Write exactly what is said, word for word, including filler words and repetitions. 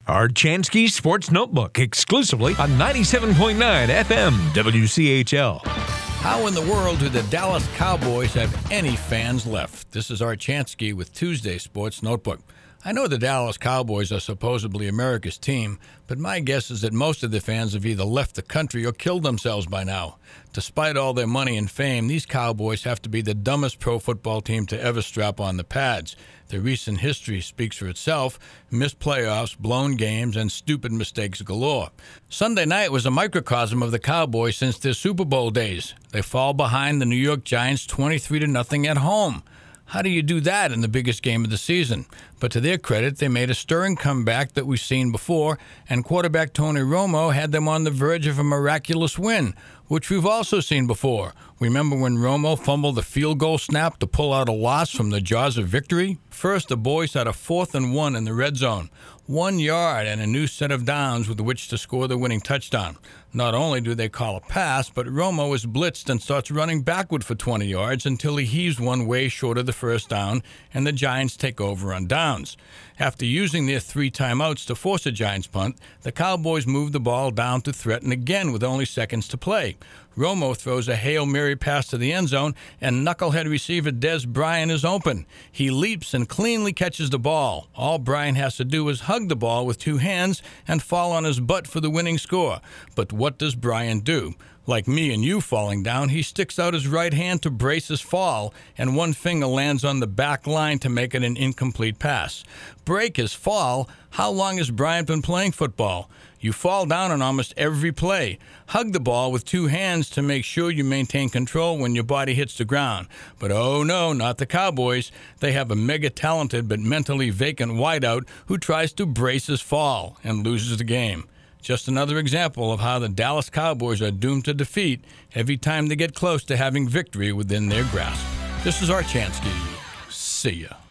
Art Chansky Sports Notebook, exclusively on ninety-seven point nine F M W C H L. How in the world do the Dallas Cowboys have any fans left? This is Art Chansky with Tuesday Sports Notebook. I know the Dallas Cowboys are supposedly America's team, but my guess is that most of the fans have either left the country or killed themselves by now. Despite all their money and fame, these Cowboys have to be the dumbest pro football team to ever strap on the pads. Their recent history speaks for itself: missed playoffs, blown games, and stupid mistakes galore. Sunday night was a microcosm of the Cowboys since their Super Bowl days. They fall behind the New York Giants twenty-three to nothing at home. How do you do that in the biggest game of the season? But to their credit, they made a stirring comeback that we've seen before, and quarterback Tony Romo had them on the verge of a miraculous win, which we've also seen before. Remember when Romo fumbled the field goal snap to pull out a loss from the jaws of victory? First, the boys had a fourth and one in the red zone. One yard and a new set of downs with which to score the winning touchdown. Not only do they call a pass, but Romo is blitzed and starts running backward for twenty yards until he heaves one way short of the first down, and the Giants take over on downs. After using their three timeouts to force a Giants punt, the Cowboys move the ball down to threaten again with only seconds to play. Romo throws a Hail Mary pass to the end zone, and knucklehead receiver Dez Bryant is open. He leaps and cleanly catches the ball. All Bryant has to do is hug the ball with two hands and fall on his butt for the winning score. But what does Bryant do? Like me and you falling down, he sticks out his right hand to brace his fall, and one finger lands on the back line to make it an incomplete pass. Break his fall? How long has Bryant been playing football? You fall down on almost every play. Hug the ball with two hands to make sure you maintain control when your body hits the ground. But oh no, not the Cowboys. They have a mega-talented but mentally vacant wideout who tries to brace his fall and loses the game. Just another example of how the Dallas Cowboys are doomed to defeat every time they get close to having victory within their grasp. This is Art Chansky. See ya.